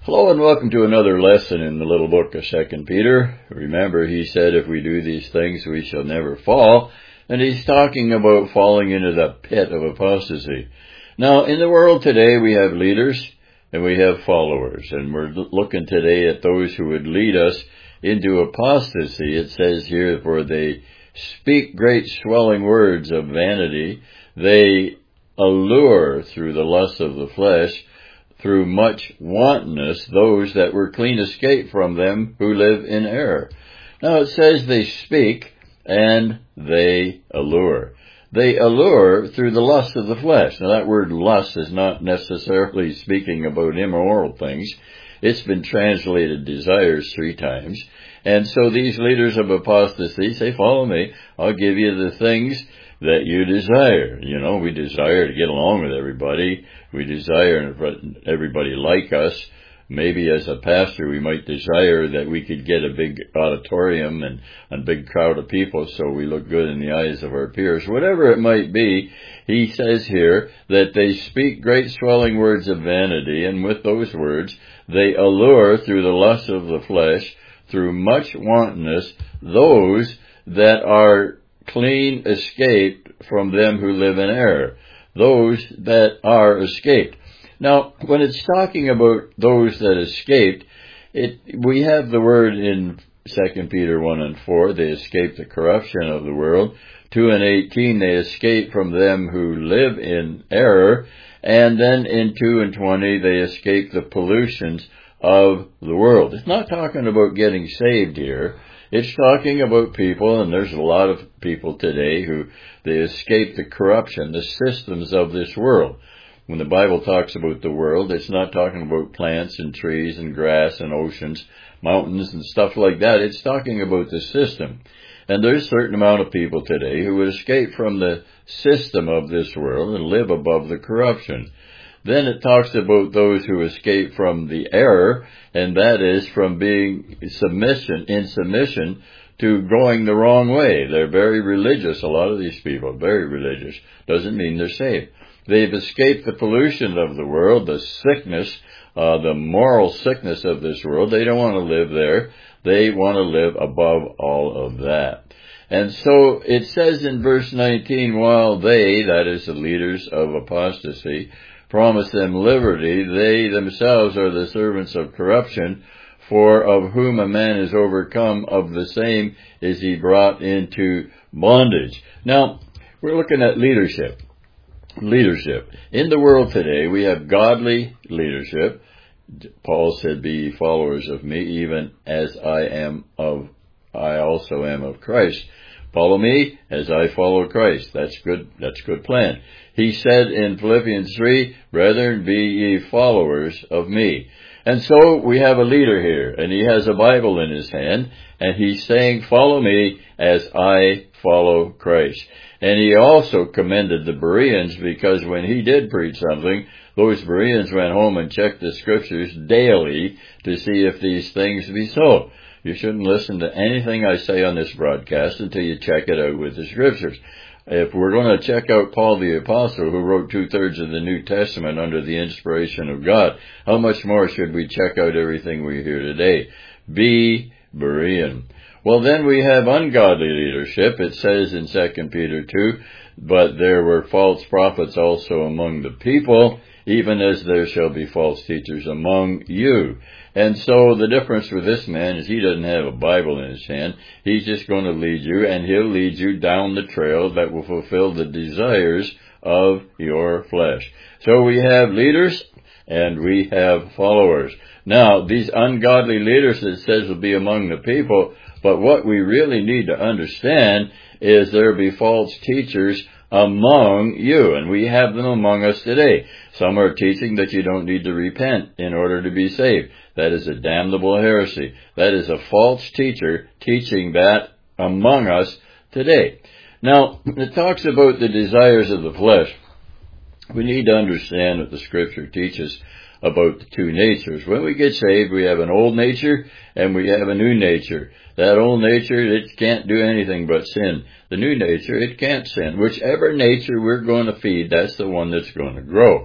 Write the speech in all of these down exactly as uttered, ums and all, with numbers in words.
Hello and welcome to another lesson in the little book of Second Peter. Remember, he said if we do these things, we shall never fall. And he's talking about falling into the pit of apostasy. Now, in the world today, we have leaders and we have followers. And we're looking today at those who would lead us into apostasy. It says here, for they speak great swelling words of vanity. They allure through the lust of the flesh, through much wantonness, those that were clean escaped from them who live in error. Now it says they speak and they allure. They allure through the lust of the flesh. Now that word lust is not necessarily speaking about immoral things. It's been translated desires three times. And so these leaders of apostasy say, follow me, I'll give you the things that you desire. You know, we desire to get along with everybody. We desire everybody like us. Maybe as a pastor, we might desire that we could get a big auditorium and a big crowd of people so we look good in the eyes of our peers. Whatever it might be, he says here that they speak great swelling words of vanity, and with those words, they allure through the lust of the flesh, through much wantonness, those that are clean escaped from them who live in error. Those that are escaped. Now, when it's talking about those that escaped, it we have the word in Second Peter one and four, they escaped the corruption of the world. two and eighteen, they escaped from them who live in error. And then in two and twenty, they escaped the pollutions of the world. It's not talking about getting saved here. It's talking about people, and there's a lot of people today who they escape the corruption, the systems of this world. When the Bible talks about the world, it's not talking about plants and trees and grass and oceans, mountains and stuff like that. It's talking about the system. And there's a certain amount of people today who would escape from the system of this world and live above the corruption. Then it talks about those who escape from the error, and that is from being submission, in submission to going the wrong way. They're very religious, a lot of these people, very religious. Doesn't mean they're saved. They've escaped the pollution of the world, the sickness, uh, the moral sickness of this world. They don't want to live there. They want to live above all of that. And so it says in verse nineteen, while they, that is the leaders of apostasy, promise them liberty, they themselves are the servants of corruption, for of whom a man is overcome, of the same is he brought into bondage. Now, we're looking at leadership. Leadership. In the world today, we have godly leadership. Paul said, be ye followers of me, even as I am of, I also am of Christ. Follow me as I follow Christ. That's good. That's a good plan. He said in Philippians three, brethren, be ye followers of me. And so we have a leader here, and he has a Bible in his hand, and he's saying, follow me as I follow Christ. And he also commended the Bereans, because when he did preach something, those Bereans went home and checked the scriptures daily to see if these things be so. You shouldn't listen to anything I say on this broadcast until you check it out with the scriptures. If we're going to check out Paul the Apostle, who wrote two-thirds of the New Testament under the inspiration of God, how much more should we check out everything we hear today? Be Berean. Well, then we have ungodly leadership. It says in Second Peter two, but there were false prophets also among the people, even as there shall be false teachers among you. And so the difference with this man is he doesn't have a Bible in his hand. He's just going to lead you, and he'll lead you down the trail that will fulfill the desires of your flesh. So we have leaders and we have followers. Now, these ungodly leaders, it says, will be among the people, but what we really need to understand is there be false teachers among you, and we have them among us today. Some are teaching that you don't need to repent in order to be saved. That is a damnable heresy. That is a false teacher teaching that among us today. Now, it talks about the desires of the flesh. We need to understand what the Scripture teaches about the two natures. When we get saved, we have an old nature and we have a new nature. That old nature, it can't do anything but sin. The new nature, it can't sin. Whichever nature we're going to feed, that's the one that's going to grow.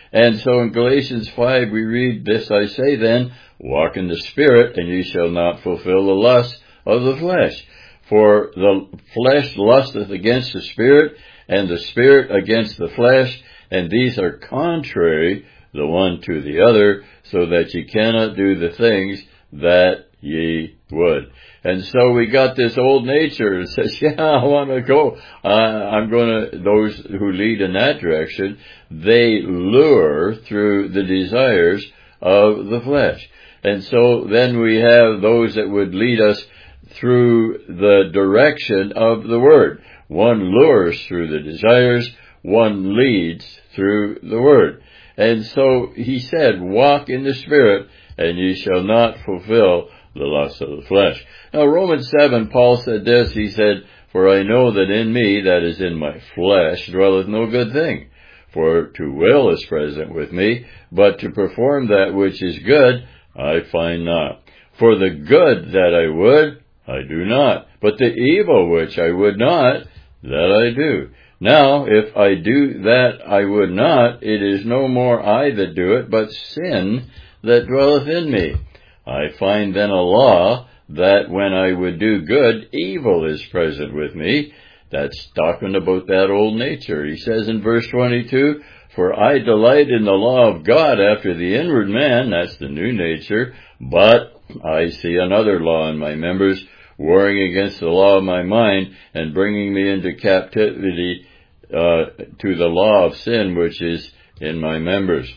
And so in Galatians five we read, "This I say then, walk in the Spirit, and ye shall not fulfill the lust of the flesh. For the flesh lusteth against the Spirit, and the Spirit against the flesh, and these are contrary the one to the other, so that ye cannot do the things that ye would." And so we got this old nature that says, yeah, I want to go. Uh, I'm going to, those who lead in that direction, they lure through the desires of the flesh. And so then we have those that would lead us through the direction of the Word. One lures through the desires, one leads through the Word. And so he said, walk in the Spirit, and ye shall not fulfill the lust of the flesh. Now, Romans seven, Paul said this, he said, "For I know that in me, that is in my flesh, dwelleth no good thing. For to will is present with me, but to perform that which is good, I find not. For the good that I would, I do not, but the evil which I would not, that I do. Now, if I do that I would not, it is no more I that do it, but sin that dwelleth in me. I find then a law, that when I would do good, evil is present with me." That's talking about that old nature. He says in verse twenty-two, "For I delight in the law of God after the inward man," that's the new nature, "but I see another law in my members, warring against the law of my mind, and bringing me into captivity uh, to the law of sin which is in my members.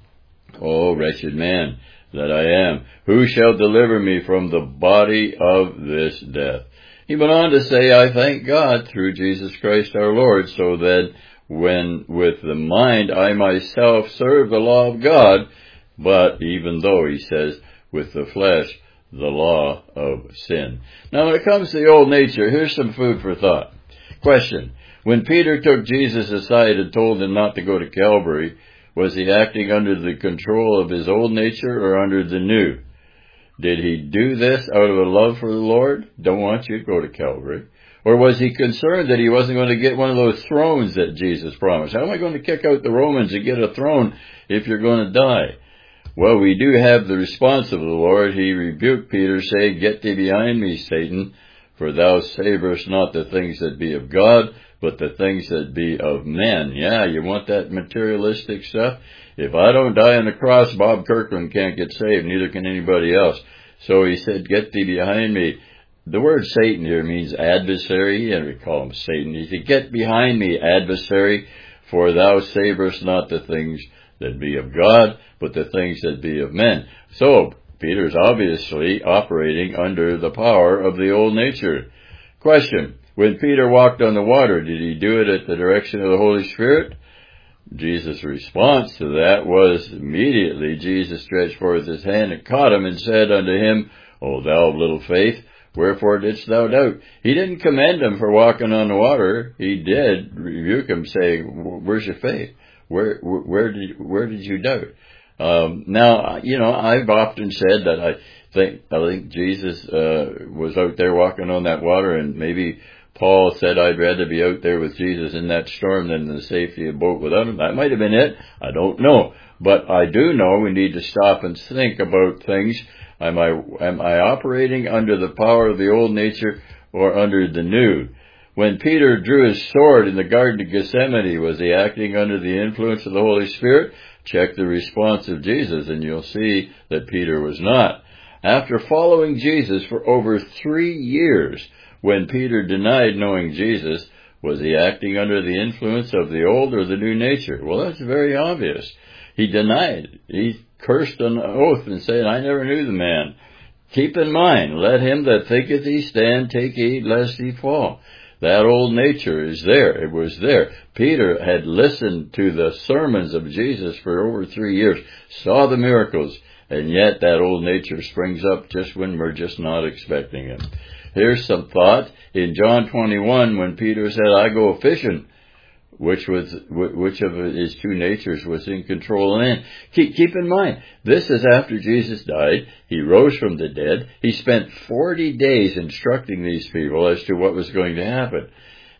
O wretched man that I am, who shall deliver me from the body of this death?" He went on to say, "I thank God through Jesus Christ our Lord, so that when with the mind I myself serve the law of God, but even though," he says, "with the flesh, the law of sin." Now when it comes to the old nature, here's some food for thought. Question: when Peter took Jesus aside and told him not to go to Calvary, was he acting under the control of his old nature or under the new? Did he do this out of a love for the Lord? Don't want you to go to Calvary. Or was he concerned that he wasn't going to get one of those thrones that Jesus promised? How am I going to kick out the Romans and get a throne if you're going to die? Well, we do have the response of the Lord. He rebuked Peter, saying, "Get thee behind me, Satan, for thou savorest not the things that be of God, but the things that be of men." Yeah, you want that materialistic stuff? If I don't die on the cross, Bob Kirkland can't get saved, neither can anybody else. So he said, "Get thee behind me." The word Satan here means adversary, and we call him Satan. He said, "Get behind me, adversary, for thou savorest not the things that be of God, but the things that be of men." So, Peter's obviously operating under the power of the old nature. Question: when Peter walked on the water, did he do it at the direction of the Holy Spirit? Jesus' response to that was, immediately Jesus stretched forth his hand and caught him and said unto him, "O thou of little faith, wherefore didst thou doubt?" He didn't commend him for walking on the water. He did rebuke him, saying, "Where's your faith? Where, where did, where did you doubt?" Um, now, you know, I've often said that I think, I think Jesus, uh, was out there walking on that water, and maybe Paul said, "I'd rather be out there with Jesus in that storm than in the safety of a boat without him." That might have been it. I don't know. But I do know we need to stop and think about things. Am I, am I operating under the power of the old nature or under the new? When Peter drew his sword in the Garden of Gethsemane, was he acting under the influence of the Holy Spirit? Check the response of Jesus, and you'll see that Peter was not. After following Jesus for over three years, when Peter denied knowing Jesus, was he acting under the influence of the old or the new nature? Well, that's very obvious. He denied. He cursed on oath and said, "I never knew the man." Keep in mind, let him that thinketh he stand take heed lest he fall. That old nature is there. It was there. Peter had listened to the sermons of Jesus for over three years, saw the miracles, and yet that old nature springs up just when we're just not expecting it. Here's some thought. In John twenty-one, when Peter said, "I go fishing," which was, which of his two natures was in control then? Keep, keep in mind, this is after Jesus died. He rose from the dead. He spent forty days instructing these people as to what was going to happen.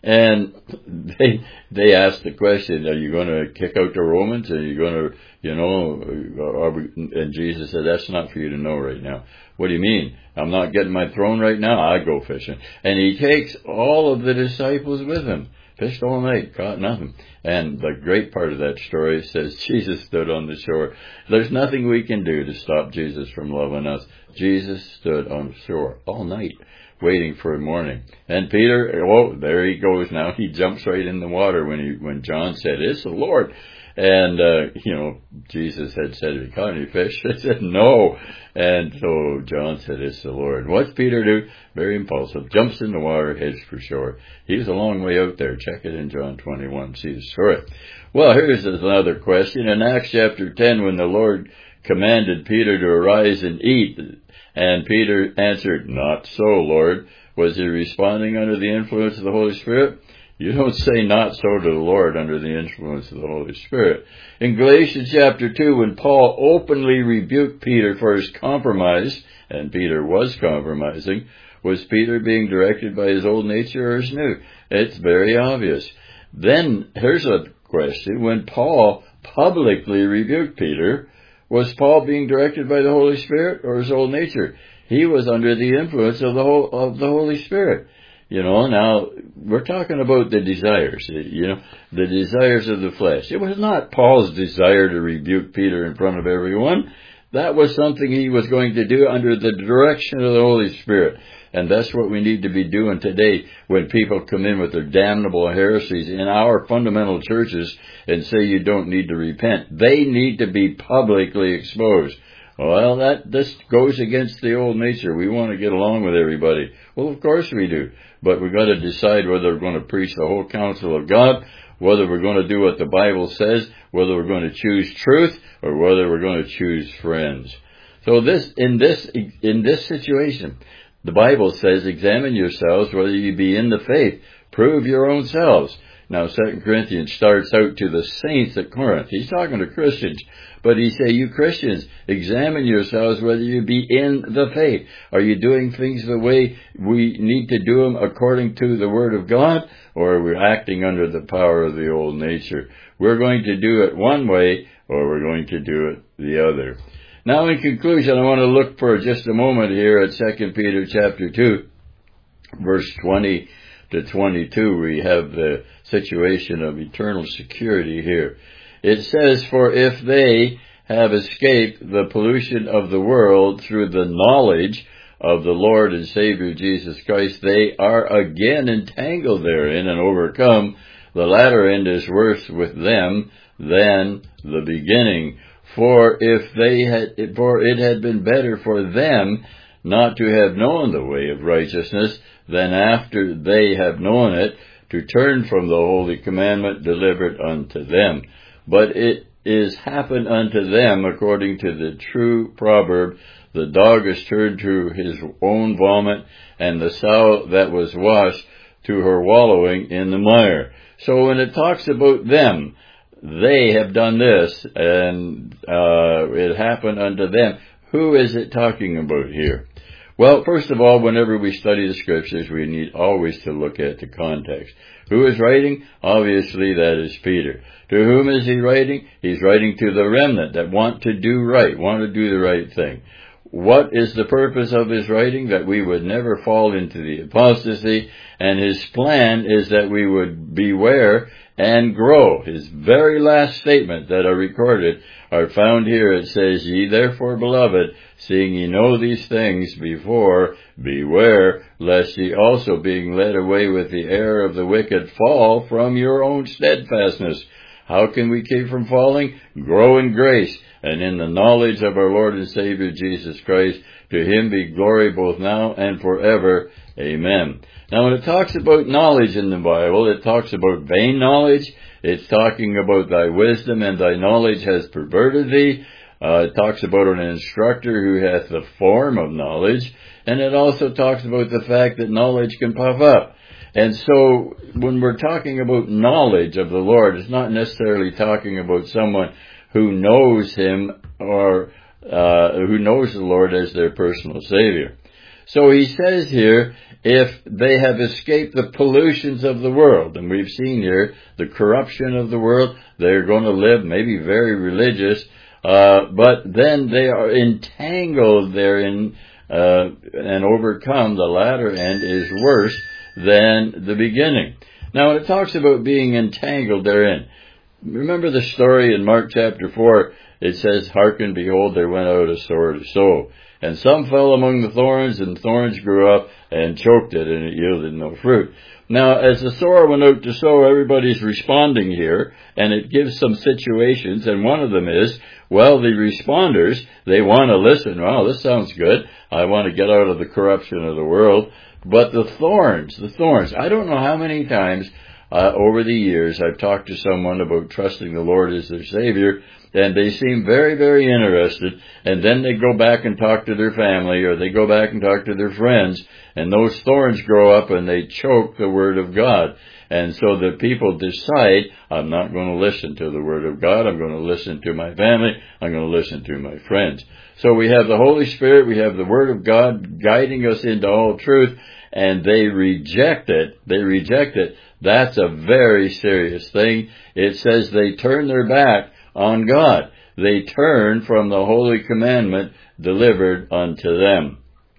And they they asked the question, are you going to kick out the Romans? Are you going to, you know, are we, and Jesus said, that's not for you to know right now. What do you mean? I'm not getting my throne right now? I go fishing. And he takes all of the disciples with him. Fished all night, caught nothing. And the great part of that story says Jesus stood on the shore. There's nothing we can do to stop Jesus from loving us. Jesus stood on the shore all night, waiting for morning. And Peter, oh, there he goes now. He jumps right in the water when he when John said, it's the Lord. And, uh, you know, Jesus had said, have you caught any fish? They said, no. And so John said, it's the Lord. What's Peter do? Very impulsive. Jumps in the water, heads for shore. He was a long way out there. Check it in John twenty-one. See the story. Well, here's another question. In Acts chapter ten, when the Lord commanded Peter to arise and eat, and Peter answered, not so, Lord. Was he responding under the influence of the Holy Spirit? You don't say not so to the Lord under the influence of the Holy Spirit. In Galatians chapter two, when Paul openly rebuked Peter for his compromise, and Peter was compromising, was Peter being directed by his old nature or his new? It's very obvious. Then, here's a question. When Paul publicly rebuked Peter, was Paul being directed by the Holy Spirit or his old nature? He was under the influence of the whole, of the Holy Spirit. You know, now, we're talking about the desires, you know, the desires of the flesh. It was not Paul's desire to rebuke Peter in front of everyone. That was something he was going to do under the direction of the Holy Spirit. And that's what we need to be doing today when people come in with their damnable heresies in our fundamental churches and say you don't need to repent. They need to be publicly exposed. Well, that this goes against the old nature. We want to get along with everybody. Well, of course we do. But we've got to decide whether we're going to preach the whole counsel of God, whether we're going to do what the Bible says, whether we're going to choose truth, or whether we're going to choose friends. So this, in this, in this situation, the Bible says, examine yourselves whether you be in the faith. Prove your own selves. Now, Second Corinthians starts out to the saints at Corinth. He's talking to Christians. But he say, you Christians, examine yourselves whether you be in the faith. Are you doing things the way we need to do them according to the Word of God? Or are we acting under the power of the old nature? We're going to do it one way, or we're going to do it the other. Now, in conclusion, I want to look for just a moment here at Second Peter chapter two, verse twenty to twenty-two. We have the situation of eternal security here. It says, for if they have escaped the pollution of the world through the knowledge of the Lord and Savior Jesus Christ, they are again entangled therein and overcome. The latter end is worse with them than the beginning. For if they had, for it had been better for them not to have known the way of righteousness than after they have known it to turn from the holy commandment delivered unto them. But it is happened unto them according to the true proverb, the dog is turned to his own vomit, and the sow that was washed to her wallowing in the mire. So when it talks about them, they have done this, and uh, it happened unto them. Who is it talking about here? Well, first of all, whenever we study the Scriptures, we need always to look at the context. Who is writing? Obviously, that is Peter. To whom is he writing? He's writing to the remnant that want to do right, want to do the right thing. What is the purpose of his writing? That we would never fall into the apostasy, and his plan is that we would beware and grow. His very last statement that are recorded are found here. It says, ye therefore, beloved, seeing ye know these things before, beware, lest ye also, being led away with the error of the wicked, fall from your own steadfastness. How can we keep from falling? Grow in grace and in the knowledge of our Lord and Savior Jesus Christ. To him be glory both now and forever. Amen. Now, when it talks about knowledge in the Bible, it talks about vain knowledge. It's talking about thy wisdom and thy knowledge has perverted thee. Uh, it talks about an instructor who hath the form of knowledge. And it also talks about the fact that knowledge can puff up. And so, when we're talking about knowledge of the Lord, it's not necessarily talking about someone who knows him or uh, who knows the Lord as their personal Savior. So he says here, if they have escaped the pollutions of the world, and we've seen here the corruption of the world, they're going to live maybe very religious, uh, but then they are entangled therein, uh, and overcome. The latter end is worse than the beginning. Now, when it talks about being entangled therein, remember the story in Mark chapter four, it says, hearken, behold, there went out a sower to sow. And some fell among the thorns, and thorns grew up and choked it, and it yielded no fruit. Now, as the sower went out to sow, everybody's responding here, and it gives some situations, and one of them is, well, the responders, they want to listen. Wow, this sounds good. I want to get out of the corruption of the world. But the thorns, the thorns, I don't know how many times uh, over the years I've talked to someone about trusting the Lord as their Savior, and they seem very, very interested, and then they go back and talk to their family, or they go back and talk to their friends, and those thorns grow up and they choke the Word of God. And so the people decide, I'm not going to listen to the Word of God, I'm going to listen to my family, I'm going to listen to my friends. So we have the Holy Spirit, we have the Word of God guiding us into all truth, and they reject it, they reject it. That's a very serious thing. It says they turn their back on God. They turn from the holy commandment delivered unto them.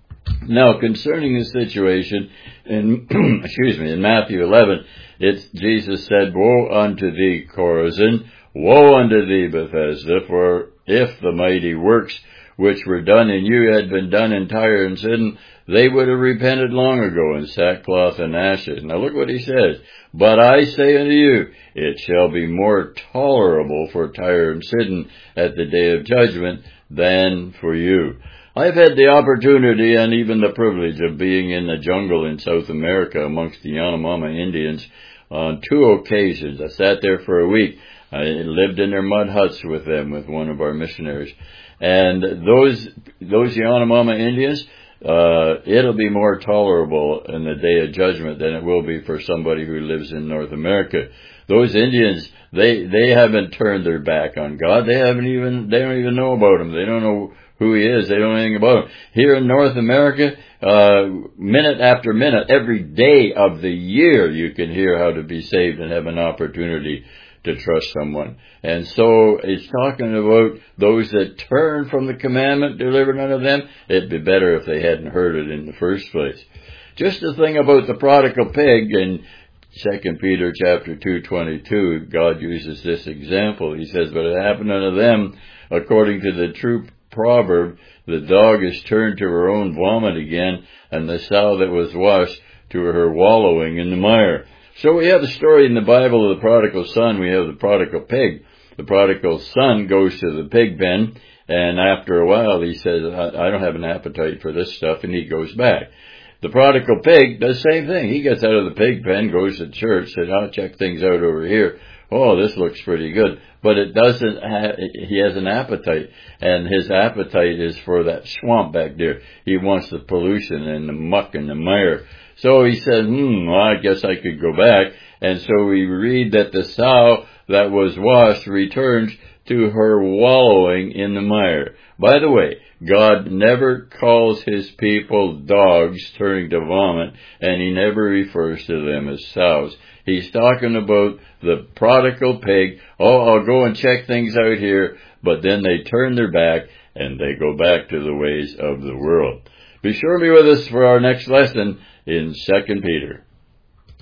Now, concerning the situation in excuse me, in Matthew eleven, it's Jesus said, Woe unto thee, Chorazin! Woe unto thee, Bethesda! For if the mighty works which were done in you had been done in Tyre and Sidon, they would have repented long ago in sackcloth and ashes. Now look what he says. But I say unto you, it shall be more tolerable for Tyre and Sidon at the day of judgment than for you. I've had the opportunity and even the privilege of being in the jungle in South America amongst the Yanomama Indians on two occasions. I sat there for a week. I lived in their mud huts with them, with one of our missionaries. And those, those Yanomama Indians, uh, it'll be more tolerable in the day of judgment than it will be for somebody who lives in North America. Those Indians, they, they haven't turned their back on God. They haven't even, they don't even know about Him. They don't know who He is. They don't know anything about Him. Here in North America, uh, minute after minute, every day of the year, you can hear how to be saved and have an opportunity to trust someone. And so it's talking about those that turn from the commandment delivered unto them. It'd be better if they hadn't heard it in the first place. Just the thing about the prodigal pig in Second Peter chapter two twenty-two, God uses this example. He says, But it happened unto them according to the true proverb, the dog is turned to her own vomit again, and the sow that was washed to her wallowing in the mire. So we have the story in the Bible of the prodigal son. We have the prodigal pig. The prodigal son goes to the pig pen, and after a while he says, I don't have an appetite for this stuff, and he goes back. The prodigal pig does the same thing. He gets out of the pig pen, goes to church, says, I'll check things out over here. Oh, this looks pretty good. But it doesn't have, he has an appetite, and his appetite is for that swamp back there. He wants the pollution and the muck and the mire. So he said, hmm, well, I guess I could go back. And so we read that the sow that was washed returns to her wallowing in the mire. By the way, God never calls His people dogs turning to vomit, and He never refers to them as sows. He's talking about the prodigal pig. Oh, I'll go and check things out here. But then they turn their back and they go back to the ways of the world. Be sure to be with us for our next lesson in Second Peter.